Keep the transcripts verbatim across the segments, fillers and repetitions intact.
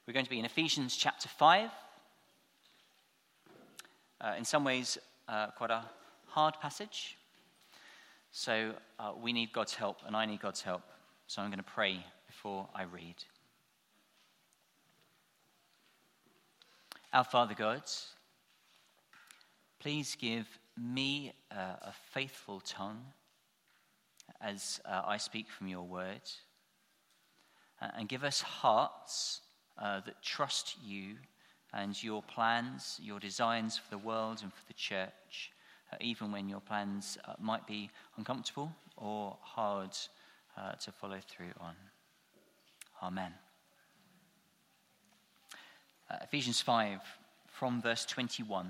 We're going to be in Ephesians chapter five. Uh, in some ways, uh, quite a hard passage. So uh, we need God's help, and I need God's help. So I'm going to pray before I read. Our Father God, please give me uh, a faithful tongue as uh, I speak from your word, uh, and give us hearts uh, that trust you and your plans, your designs for the world and for the church, uh, even when your plans uh, might be uncomfortable or hard uh, to follow through on. Amen. Uh, Ephesians five, from verse twenty-one.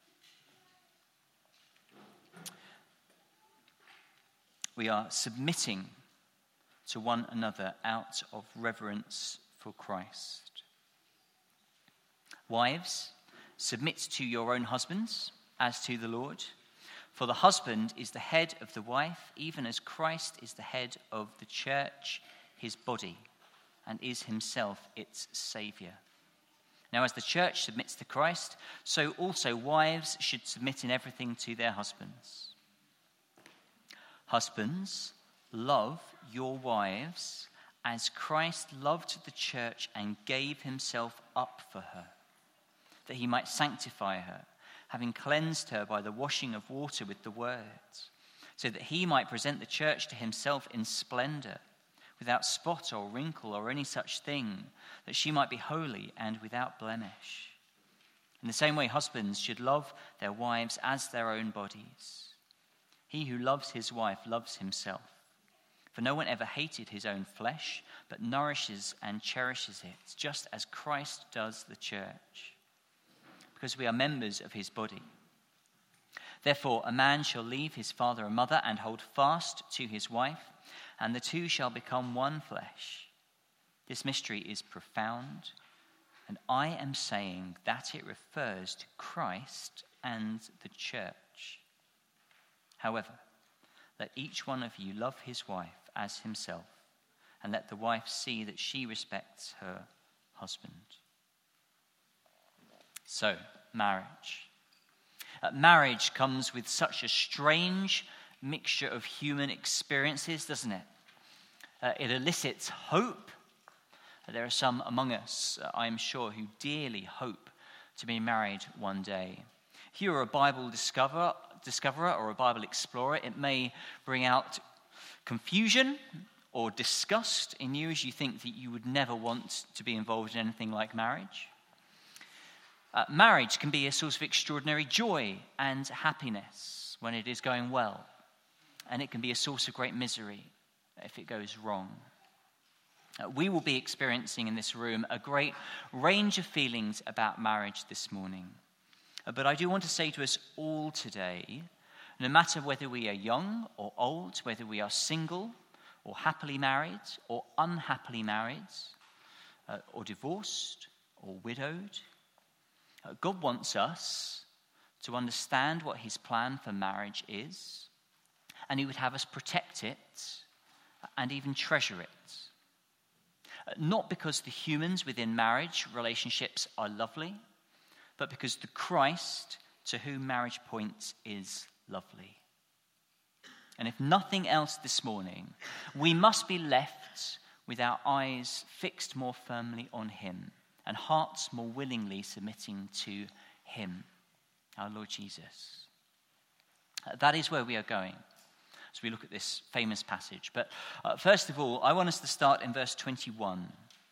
We are submitting to one another out of reverence for Christ. Wives, submit to your own husbands as to the Lord. For the husband is the head of the wife, even as Christ is the head of the church, his body, and is himself its Saviour. Now, as the church submits to Christ, so also wives should submit in everything to their husbands. Husbands, love your wives as Christ loved the church and gave himself up for her, that he might sanctify her, having cleansed her by the washing of water with the word, so that he might present the church to himself in splendor, without spot or wrinkle or any such thing, that she might be holy and without blemish. In the same way, husbands should love their wives as their own bodies. He who loves his wife loves himself. For no one ever hated his own flesh, but nourishes and cherishes it, just as Christ does the church, because we are members of his body. Therefore, a man shall leave his father and mother and hold fast to his wife, and the two shall become one flesh. This mystery is profound, and I am saying that it refers to Christ and the church. However, let each one of you love his wife as himself, and let the wife see that she respects her husband. So, marriage. Uh, marriage comes with such a strange mixture of human experiences, doesn't it? Uh, it elicits hope. There are some among us, uh, I'm sure, who dearly hope to be married one day. If you're a Bible discoverer, discoverer or a Bible explorer, it may bring out confusion or disgust in you as you think that you would never want to be involved in anything like marriage. Uh, marriage can be a source of extraordinary joy and happiness when it is going well, and it can be a source of great misery if it goes wrong. Uh, we will be experiencing in this room a great range of feelings about marriage this morning. Uh, but I do want to say to us all today, no matter whether we are young or old, whether we are single or happily married or unhappily married, uh, or divorced or widowed, God wants us to understand what his plan for marriage is, and he would have us protect it and even treasure it. Not because the humans within marriage relationships are lovely, but because the Christ to whom marriage points is lovely. And if nothing else this morning, we must be left with our eyes fixed more firmly on him, and hearts more willingly submitting to him, our Lord Jesus. That is where we are going as we look at this famous passage. But uh, first of all, I want us to start in verse twenty-one.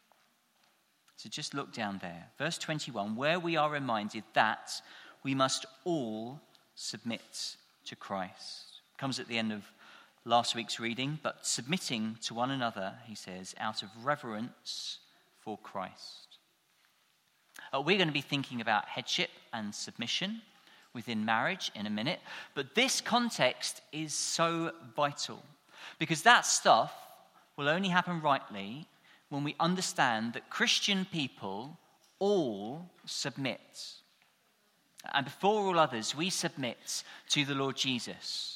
So just look down there. Verse twenty-one, where we are reminded that we must all submit to Christ. It comes at the end of last week's reading, but submitting to one another, he says, out of reverence for Christ. Uh, we're going to be thinking about headship and submission within marriage in a minute, but this context is so vital because that stuff will only happen rightly when we understand that Christian people all submit. And before all others, we submit to the Lord Jesus.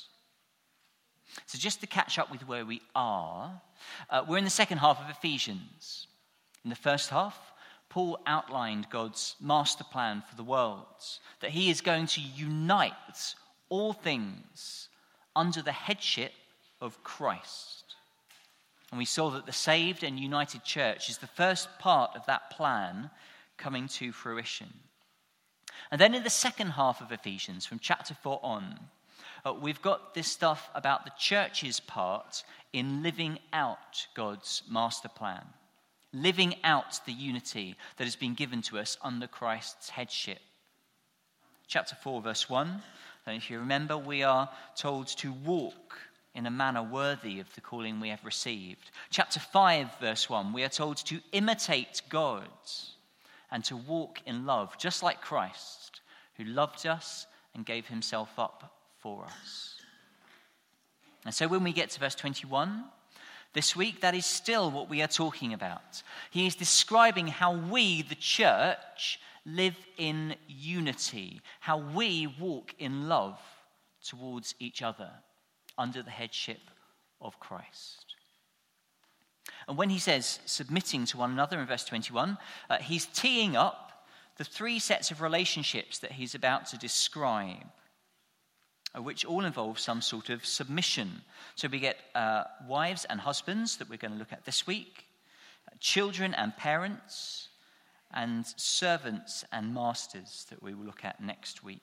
So just to catch up with where we are, uh, we're in the second half of Ephesians. In the first half, Paul outlined God's master plan for the world, that he is going to unite all things under the headship of Christ. And we saw that the saved and united church is the first part of that plan coming to fruition. And then in the second half of Ephesians, from chapter four on, uh, we've got this stuff about the church's part in living out God's master plan, living out the unity that has been given to us under Christ's headship. Chapter four, verse one, and if you remember, we are told to walk in a manner worthy of the calling we have received. Chapter five, verse one, we are told to imitate God and to walk in love, just like Christ, who loved us and gave himself up for us. And so when we get to verse twenty-one, this week, that is still what we are talking about. He is describing how we, the church, live in unity, how we walk in love towards each other under the headship of Christ. And when he says submitting to one another in verse twenty-one, uh, he's teeing up the three sets of relationships that he's about to describe, uh, which all involve some sort of submission. So we get uh, wives and husbands that we're going to look at this week, uh, children and parents, and servants and masters that we will look at next week.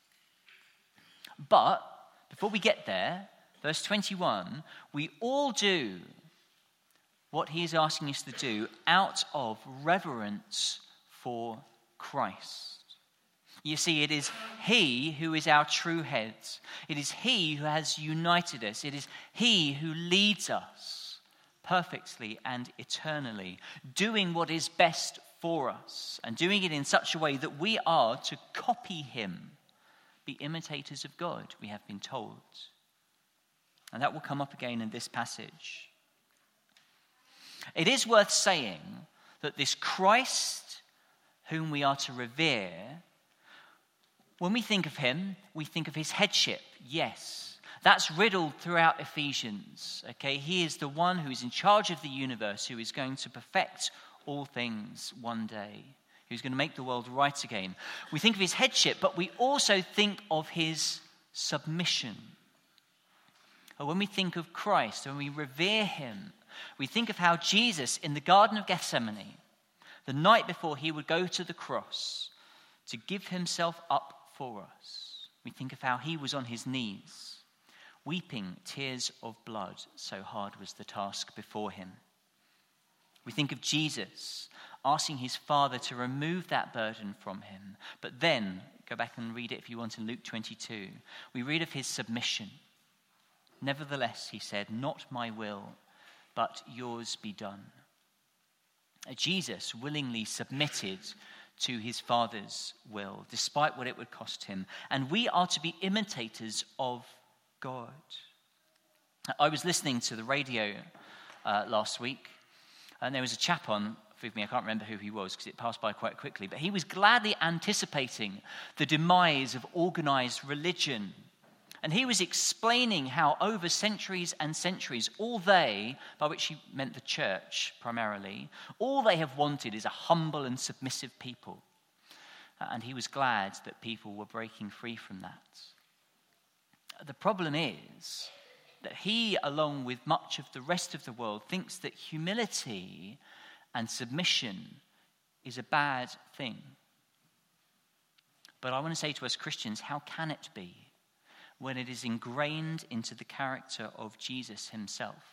But before we get there, verse twenty-one, we all do what he is asking us to do out of reverence for Christ. You see, it is he who is our true head. It is he who has united us. It is he who leads us perfectly and eternally, doing what is best for us and doing it in such a way that we are to copy him, be imitators of God, we have been told. And that will come up again in this passage. It is worth saying that this Christ whom we are to revere, when we think of him, we think of his headship, yes. That's riddled throughout Ephesians, okay? He is the one who is in charge of the universe, who is going to perfect all things one day, who's going to make the world right again. We think of his headship, but we also think of his submission. Or when we think of Christ, when we revere him, we think of how Jesus in the Garden of Gethsemane, the night before he would go to the cross to give himself up for us, we think of how he was on his knees, weeping tears of blood, so hard was the task before him. We think of Jesus asking his Father to remove that burden from him. But then, go back and read it if you want in Luke twenty-two, we read of his submission. Nevertheless, he said, not my will, but yours be done. Jesus willingly submitted to his Father's will, despite what it would cost him. And we are to be imitators of God. I was listening to the radio uh, last week, and there was a chap on, forgive me, I can't remember who he was because it passed by quite quickly, but he was gladly anticipating the demise of organized religion. And he was explaining how over centuries and centuries, all they, by which he meant the church primarily, all they have wanted is a humble and submissive people. And he was glad that people were breaking free from that. The problem is that he, along with much of the rest of the world, thinks that humility and submission is a bad thing. But I want to say to us Christians, how can it be when it is ingrained into the character of Jesus himself?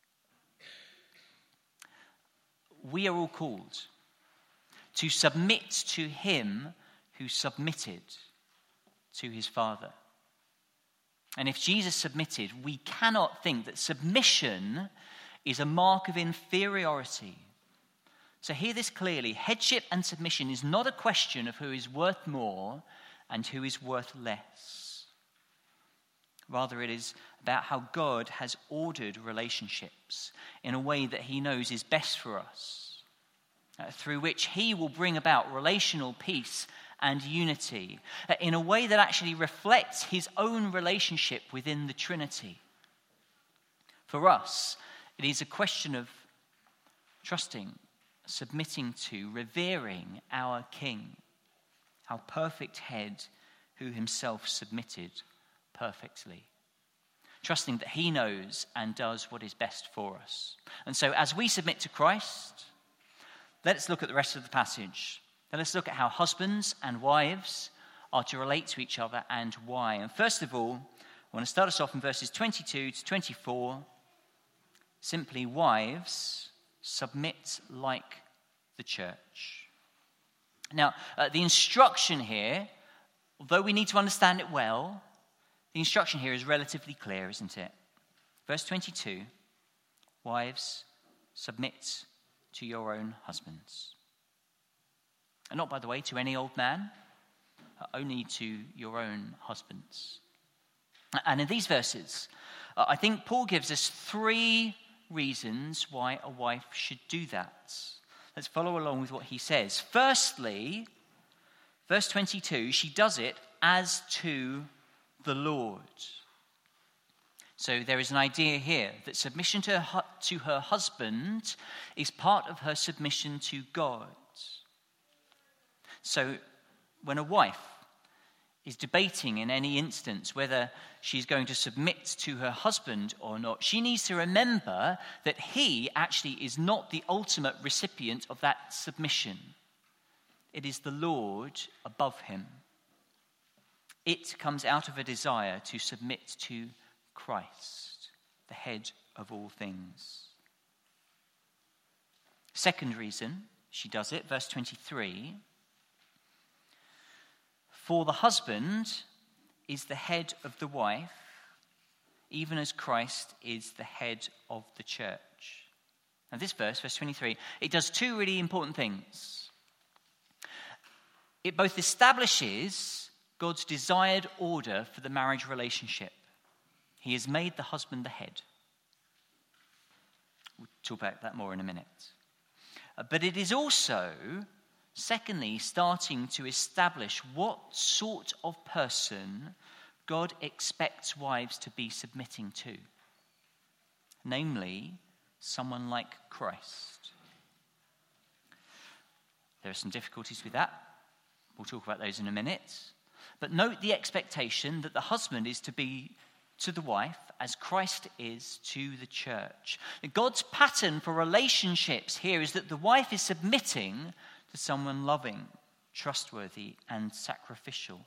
We are all called to submit to him who submitted to his Father. And if Jesus submitted, we cannot think that submission is a mark of inferiority. So hear this clearly. Headship and submission is not a question of who is worth more and who is worth less. Rather, it is about how God has ordered relationships in a way that he knows is best for us, uh, through which he will bring about relational peace and unity, uh, in a way that actually reflects his own relationship within the Trinity. For us, it is a question of trusting submitting to, revering our King, our perfect head who himself submitted perfectly, trusting that he knows and does what is best for us. And so as we submit to Christ, let's look at the rest of the passage. Now let's look at how husbands and wives are to relate to each other and why. And first of all, I want to start us off in verses twenty-two to twenty-four. Simply, wives, submit like the church. Now, uh, the instruction here, although we need to understand it well, the instruction here is relatively clear, isn't it? Verse twenty-two, wives, submit to your own husbands. And not, by the way, to any old man, uh, only to your own husbands. And in these verses, uh, I think Paul gives us three reasons why a wife should do that. Let's follow along with what he says. Firstly, verse twenty-two, she does it as to the Lord. So there is an idea here that submission to her, to her husband is part of her submission to God. So when a wife is debating in any instance whether she's going to submit to her husband or not, she needs to remember that he actually is not the ultimate recipient of that submission. It is the Lord above him. It comes out of a desire to submit to Christ, the head of all things. Second reason she does it, verse twenty-three. For the husband is the head of the wife, even as Christ is the head of the church. Now this verse, verse twenty-three, it does two really important things. It both establishes God's desired order for the marriage relationship. He has made the husband the head. We'll talk about that more in a minute. Uh, but it is also, secondly, starting to establish what sort of person God expects wives to be submitting to. Namely, someone like Christ. There are some difficulties with that. We'll talk about those in a minute. But note the expectation that the husband is to be to the wife as Christ is to the church. God's pattern for relationships here is that the wife is submitting to someone loving, trustworthy, and sacrificial.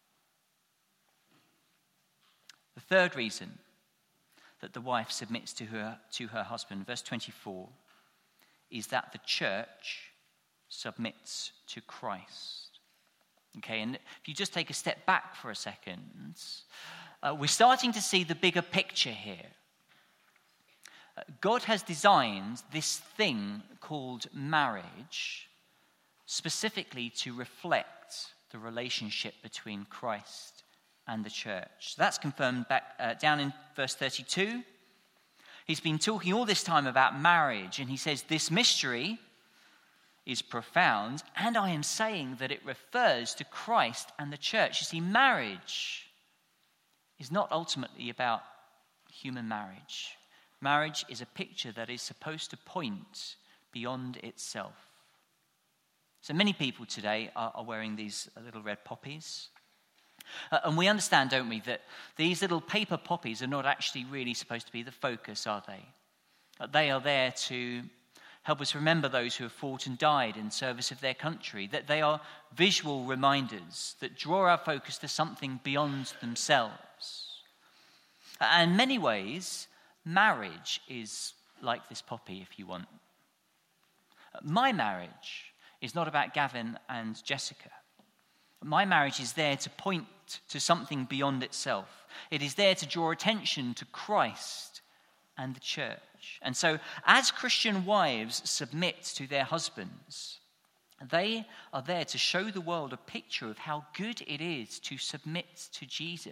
The third reason that the wife submits to her, to her husband, verse twenty-four, is that the church submits to Christ. Okay, and if you just take a step back for a second, uh, we're starting to see the bigger picture here. Uh, God has designed this thing called marriage specifically to reflect the relationship between Christ and the church. So that's confirmed back uh, down in verse thirty-two. He's been talking all this time about marriage, and he says, this mystery is profound, and I am saying that it refers to Christ and the church. You see, marriage is not ultimately about human marriage. Marriage is a picture that is supposed to point beyond itself. So many people today are, are wearing these little red poppies. Uh, and we understand, don't we, that these little paper poppies are not actually really supposed to be the focus, are they? Uh, they are there to help us remember those who have fought and died in service of their country, that they are visual reminders that draw our focus to something beyond themselves. And in many ways, marriage is like this poppy, if you want. My marriage is not about Gavin and Jessica. My marriage is there to point to something beyond itself. It is there to draw attention to Christ and the church. And so, as Christian wives submit to their husbands, they are there to show the world a picture of how good it is to submit to Jesus.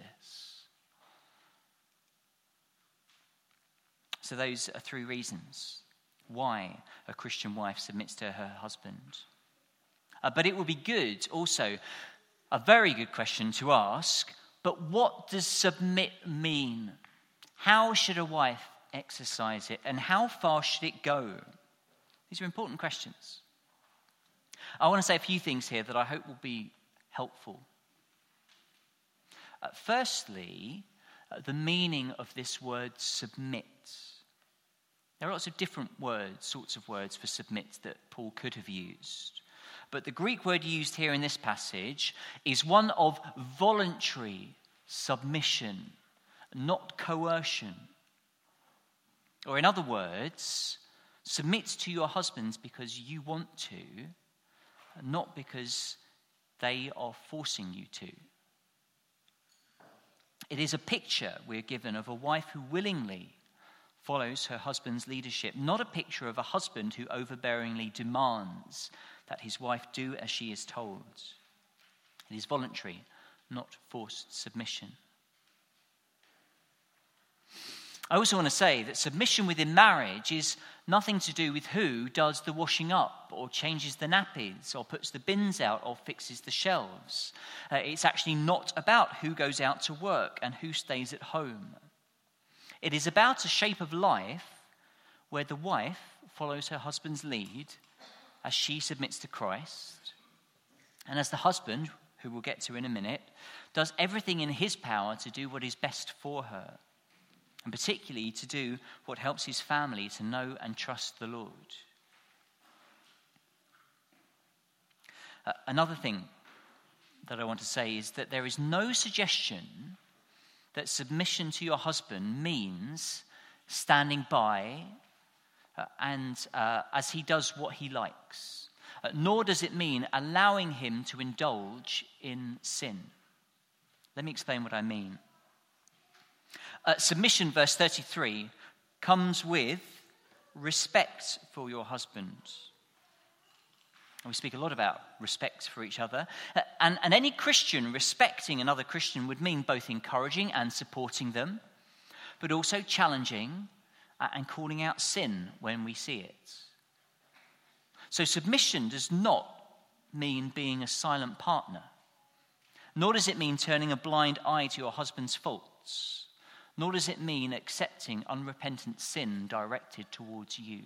So those are three reasons why a Christian wife submits to her husband. Uh, but it would be good also, a very good question to ask, but what does submit mean? How should a wife exercise it, and how far should it go? These are important questions. I want to say a few things here that I hope will be helpful. Uh, firstly, uh, the meaning of this word submit. There are lots of different words, sorts of words for submit that Paul could have used. But the Greek word used here in this passage is one of voluntary submission, not coercion. Or in other words, submit to your husbands because you want to, not because they are forcing you to. It is a picture we're given of a wife who willingly follows her husband's leadership, not a picture of a husband who overbearingly demands that his wife do as she is told. It is voluntary, not forced submission. I also want to say that submission within marriage is nothing to do with who does the washing up or changes the nappies or puts the bins out or fixes the shelves. Uh, it's actually not about who goes out to work and who stays at home. It is about a shape of life where the wife follows her husband's lead as she submits to Christ, and as the husband, who we'll get to in a minute, does everything in his power to do what is best for her, and particularly to do what helps his family to know and trust the Lord. Uh, another thing that I want to say is that there is no suggestion that submission to your husband means standing by uh, and uh, as he does what he likes, uh, nor does it mean allowing him to indulge in sin. Let me explain what I mean. Uh, submission, verse thirty-three, comes with respect for your husband. And we speak a lot about respect for each other. Uh, and, and any Christian respecting another Christian would mean both encouraging and supporting them, but also challenging uh, and calling out sin when we see it. So submission does not mean being a silent partner, nor does it mean turning a blind eye to your husband's faults, nor does it mean accepting unrepentant sin directed towards you.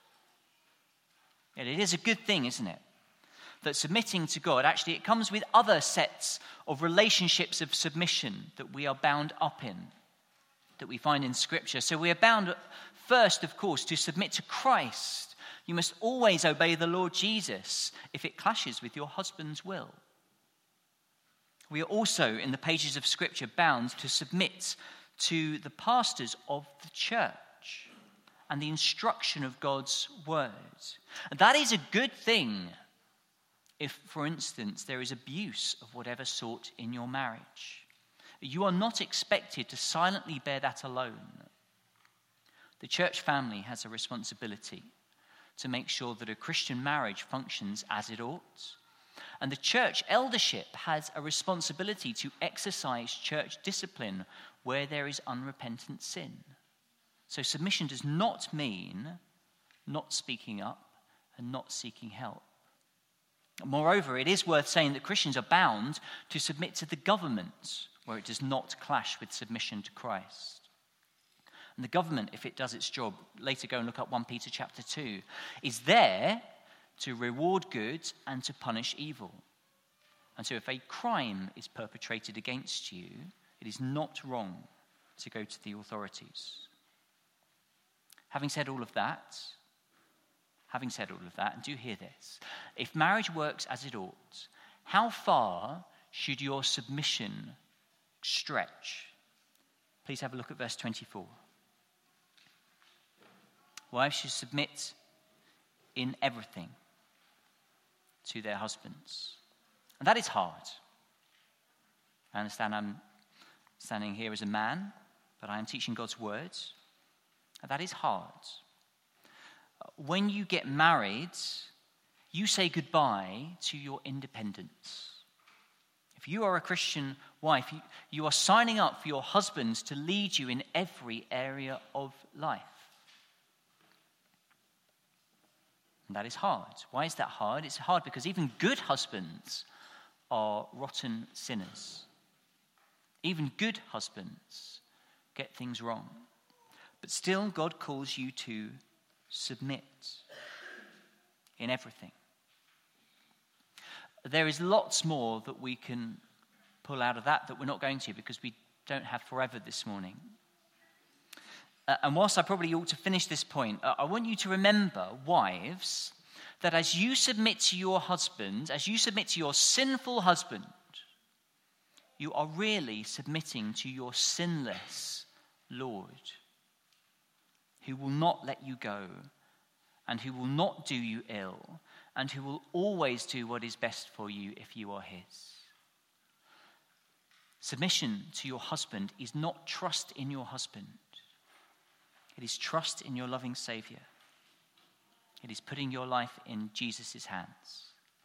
Yet it is a good thing, isn't it, that submitting to God, actually it comes with other sets of relationships of submission that we are bound up in, that we find in Scripture. So we are bound first, of course, to submit to Christ. You must always obey the Lord Jesus if it clashes with your husband's will. We are also, in the pages of Scripture, bound to submit to the pastors of the church and the instruction of God's word. And that is a good thing if, for instance, there is abuse of whatever sort in your marriage. You are not expected to silently bear that alone. The church family has a responsibility to make sure that a Christian marriage functions as it ought. And the church eldership has a responsibility to exercise church discipline where there is unrepentant sin. So submission does not mean not speaking up and not seeking help. Moreover, it is worth saying that Christians are bound to submit to the government where it does not clash with submission to Christ. And the government, if it does its job, later go and look up First Peter chapter two, is there to reward good and to punish evil. And so if a crime is perpetrated against you, it is not wrong to go to the authorities. Having said all of that, having said all of that, and do hear this, if marriage works as it ought, how far should your submission stretch? Please have a look at verse twenty-four. Wives should submit in everything to their husbands. And that is hard. I understand I'm standing here as a man, but I am teaching God's words. And that is hard. When you get married, you say goodbye to your independence. If you are a Christian wife, you, you are signing up for your husband to lead you in every area of life. And that is hard. Why is that hard? It's hard because even good husbands are rotten sinners. Even good husbands get things wrong. But still, God calls you to submit. in everything. There is lots more that we can pull out of that that we're not going to because we don't have forever this morning. Uh, and whilst I probably ought to finish this point, uh, I want you to remember, wives, that as you submit to your husband, as you submit to your sinful husband, you are really submitting to your sinless Lord, who will not let you go, and who will not do you ill, and who will always do what is best for you if you are his. Submission to your husband is not trust in your husband. It is trust in your loving Savior. It is putting your life in Jesus' hands.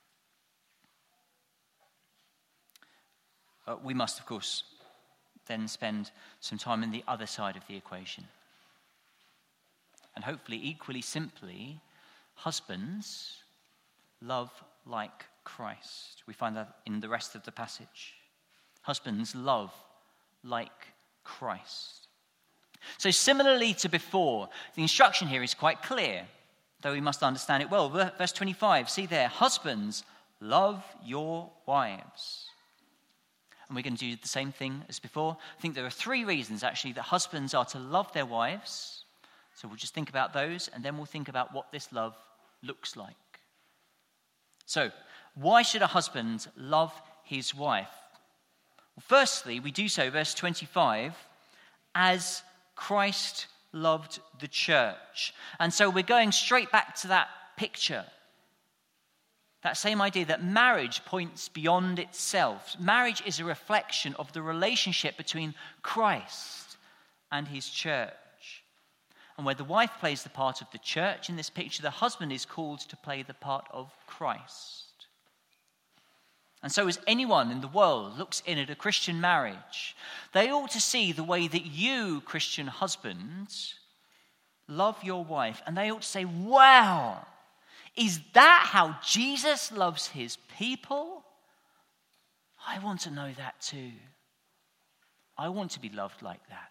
Uh, we must, of course, then spend some time in the other side of the equation. And hopefully, equally simply, husbands love like Christ. We find that in the rest of the passage. Husbands love like Christ. So similarly to before, the instruction here is quite clear, though we must understand it well. Verse twenty-five, see there, husbands, love your wives. And we're going to do the same thing as before. I think there are three reasons, actually, that husbands are to love their wives. So we'll just think about those, and then we'll think about what this love looks like. So, why should a husband love his wife? Well, firstly, we do so, verse twenty-five, as Christ loved the church. And so we're going straight back to that picture. That same idea that marriage points beyond itself. Marriage is a reflection of the relationship between Christ and his church. And where the wife plays the part of the church in this picture, the husband is called to play the part of Christ. And so as anyone in the world looks in at a Christian marriage, they ought to see the way that you, Christian husbands, love your wife. And they ought to say, wow, is that how Jesus loves his people? I want to know that too. I want to be loved like that.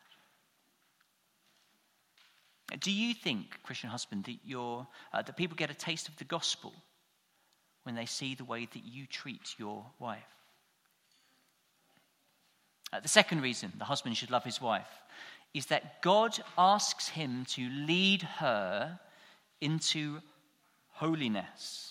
Do you think, Christian husband, that you're, uh, that people get a taste of the gospel when they see the way that you treat your wife? Uh, the second reason the husband should love his wife is that God asks him to lead her into holiness.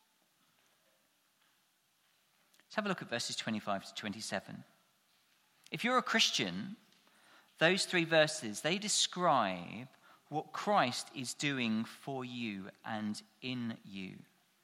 Let's have a look at verses twenty-five to twenty-seven. If you're a Christian, those three verses, they describe what Christ is doing for you and in you.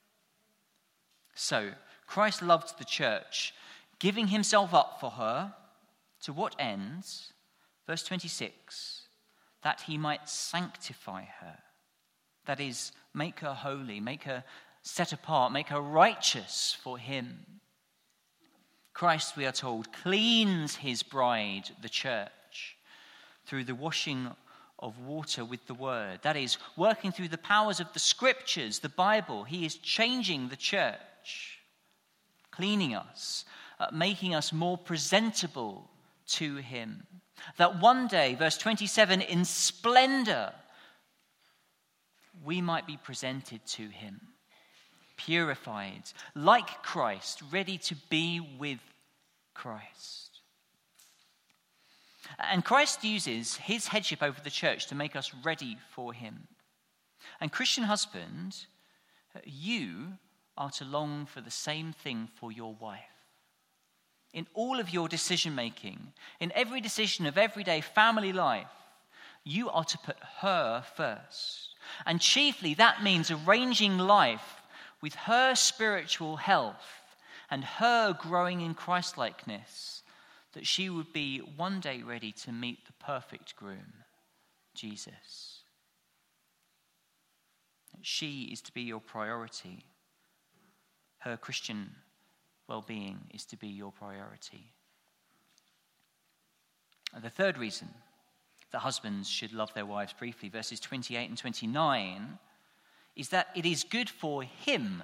So, Christ loved the church, giving himself up for her. To what ends? Verse twenty-six, that he might sanctify her. That is, make her holy, make her set apart, make her righteous for him. Christ, we are told, cleans his bride, the church, through the washing of water with the word. That is, working through the powers of the scriptures, the Bible. He is changing the church, cleaning us, uh, making us more presentable to him. That one day, verse twenty-seven, in splendor, we might be presented to him, purified, like Christ, ready to be with Christ. And Christ uses his headship over the church to make us ready for him. And Christian husband, you are to long for the same thing for your wife. In all of your decision making, in every decision of everyday family life, you are to put her first. And chiefly that means arranging life with her spiritual health and her growing in Christ-likeness, that she would be one day ready to meet the perfect groom, Jesus. She is to be your priority. Her Christian well-being is to be your priority. And the third reason that husbands should love their wives, briefly, verses twenty-eight and twenty-nine, is that it is good for him.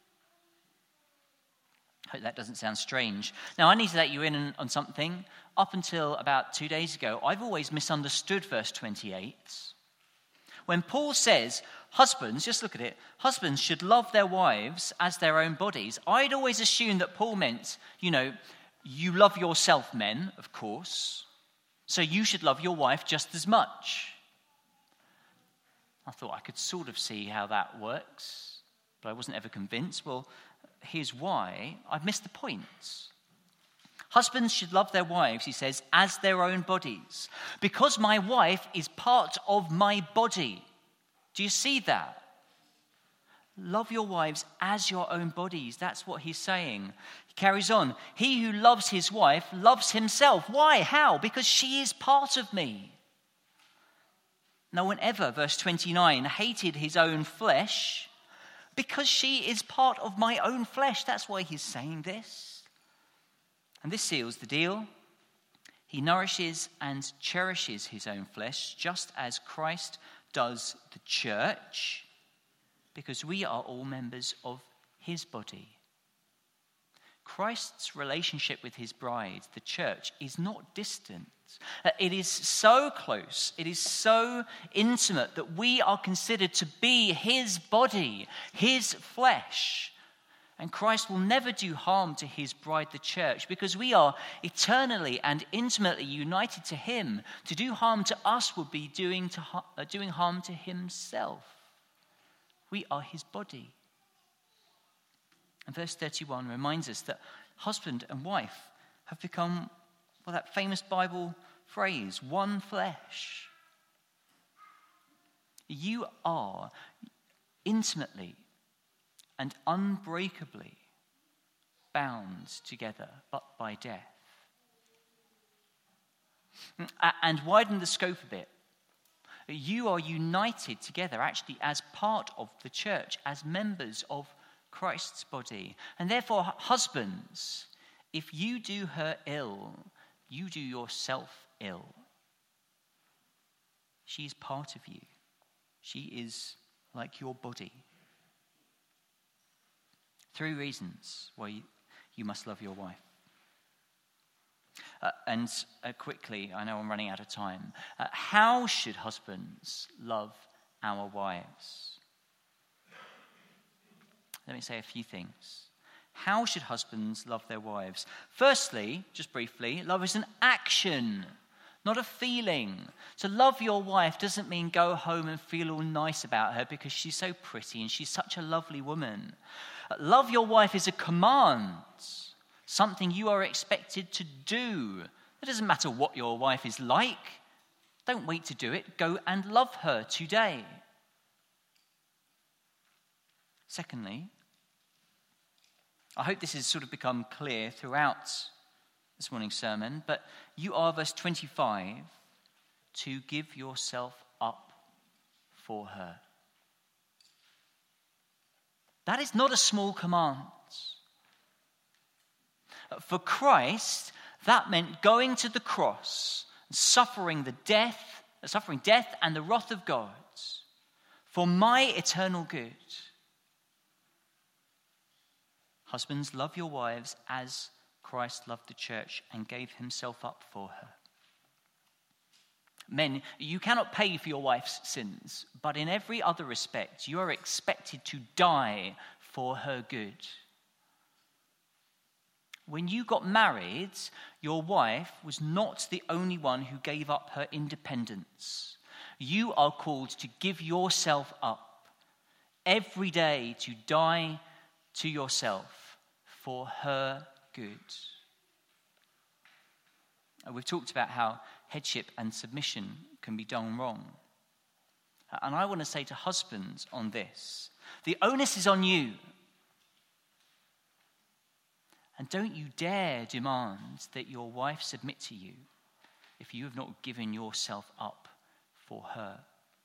I hope that doesn't sound strange. Now, I need to let you in on something. Up until about two days ago, I've always misunderstood verse twenty-eight. When Paul says, husbands, just look at it, husbands should love their wives as their own bodies, I'd always assumed that Paul meant, you know, you love yourself, men, of course, so you should love your wife just as much. I thought I could sort of see how that works, but I wasn't ever convinced. Well, here's why. I've missed the point. Husbands should love their wives, he says, as their own bodies. Because my wife is part of my body. Do you see that? Love your wives as your own bodies. That's what he's saying. He carries on. He who loves his wife loves himself. Why? How? Because she is part of me. No one ever, verse twenty-nine, hated his own flesh because she is part of my own flesh. That's why he's saying this. And this seals the deal. He nourishes and cherishes his own flesh, just as Christ does the church, because we are all members of his body. Christ's relationship with his bride, the church, is not distant. It is so close, it is so intimate that we are considered to be his body, his flesh. And Christ will never do harm to his bride, the church, because we are eternally and intimately united to him. To do harm to us would be doing, to, uh, doing harm to himself. We are his body. And verse thirty-one reminds us that husband and wife have become, well, that famous Bible phrase, one flesh. You are intimately and unbreakably bound together, but by death. And widen the scope a bit. You are united together actually as part of the church, as members of Christ's body. And therefore, husbands, if you do her ill, you do yourself ill. She is part of you. She is like your body. Three reasons why you, you must love your wife. Uh, and uh, quickly, I know I'm running out of time. Uh, how should husbands love our wives? Let me say a few things. How should husbands love their wives? Firstly, just briefly, love is an action, not a feeling. To love your wife doesn't mean go home and feel all nice about her because she's so pretty and she's such a lovely woman. Love your wife is a command, something you are expected to do. It doesn't matter what your wife is like. Don't wait to do it. Go and love her today. Secondly, I hope this has sort of become clear throughout this morning's sermon, but you are, verse twenty-five, to give yourself up for her. That is not a small command. For Christ, that meant going to the cross, suffering the death, suffering death and the wrath of God for my eternal good. Husbands, love your wives as Christ loved the church and gave himself up for her. Men, you cannot pay for your wife's sins, but in every other respect, you are expected to die for her good. When you got married, your wife was not the only one who gave up her independence. You are called to give yourself up every day, to die to yourself for her good. We've talked about how headship and submission can be done wrong. And I want to say to husbands on this, the onus is on you. And don't you dare demand that your wife submit to you if you have not given yourself up for her.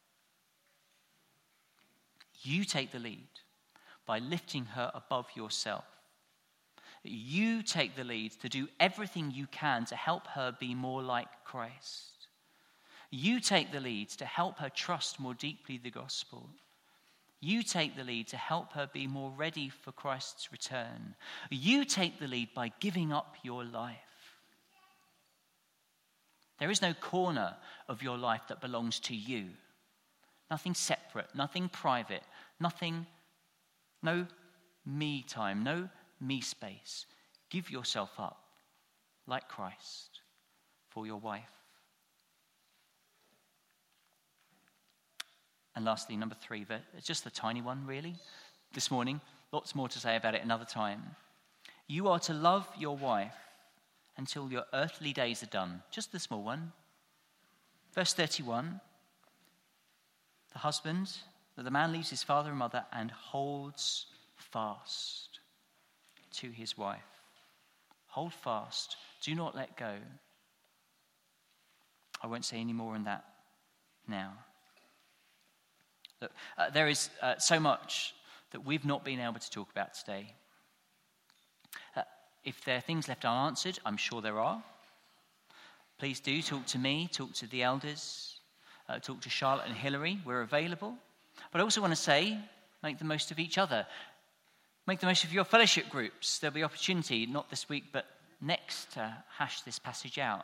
You take the lead by lifting her above yourself. You take the lead to do everything you can to help her be more like Christ. You take the lead to help her trust more deeply the gospel. You take the lead to help her be more ready for Christ's return. You take the lead by giving up your life. There is no corner of your life that belongs to you. Nothing separate, nothing private, nothing, no me time, no me space. Give yourself up like Christ for your wife. And lastly, number three, it's just a tiny one really this morning. Lots more to say about it another time. You are to love your wife until your earthly days are done. Just the small one. Verse thirty-one. The husband, that the man leaves his father and mother and holds fast to his wife. Hold fast. Do not let go. I won't say any more on that now. Look, uh, there is uh, so much that we've not been able to talk about today. Uh, if there are things left unanswered, I'm sure there are. Please do talk to me, talk to the elders, uh, talk to Charlotte and Hilary. We're available. But I also want to say, make the most of each other. Make the most of your fellowship groups. There'll be opportunity, not this week, but next, to hash this passage out.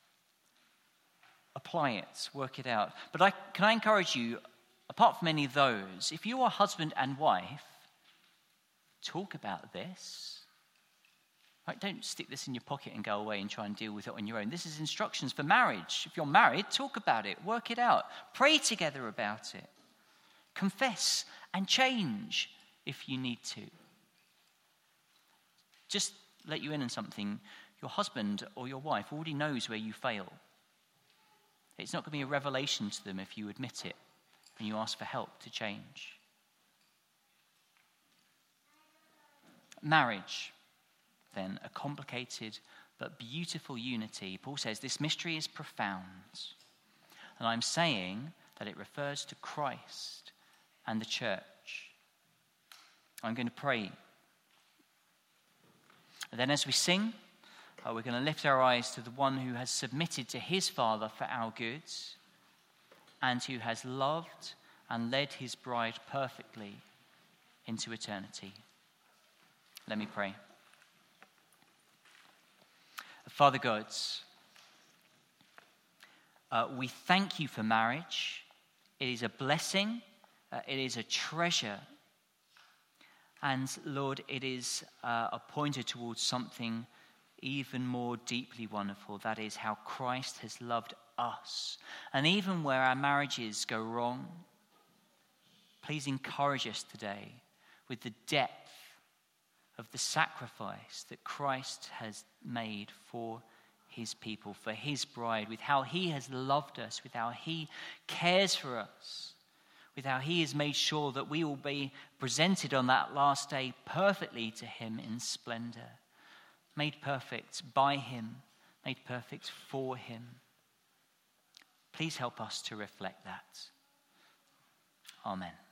Apply it, work it out. But I, can I encourage you, apart from any of those, if you are husband and wife, talk about this. Right? Don't stick this in your pocket and go away and try and deal with it on your own. This is instructions for marriage. If you're married, talk about it, work it out, pray together about it, confess and change if you need to. Just let you in on something. Your husband or your wife already knows where you fail. It's not going to be a revelation to them if you admit it and you ask for help to change. Marriage, then, a complicated but beautiful unity. Paul says this mystery is profound. And I'm saying that it refers to Christ and the church. I'm going to pray. And then as we sing, uh, we're going to lift our eyes to the one who has submitted to his Father for our goods and who has loved and led his bride perfectly into eternity. Let me pray. Father God, uh, we thank you for marriage. It is a blessing. Uh, it is a treasure. And Lord, it is uh, a pointer towards something even more deeply wonderful. That is how Christ has loved us. And even where our marriages go wrong, please encourage us today with the depth of the sacrifice that Christ has made for his people, for his bride, with how he has loved us, with how he cares for us, with how he has made sure that we will be presented on that last day perfectly to him in splendor, made perfect by him, made perfect for him. Please help us to reflect that. Amen.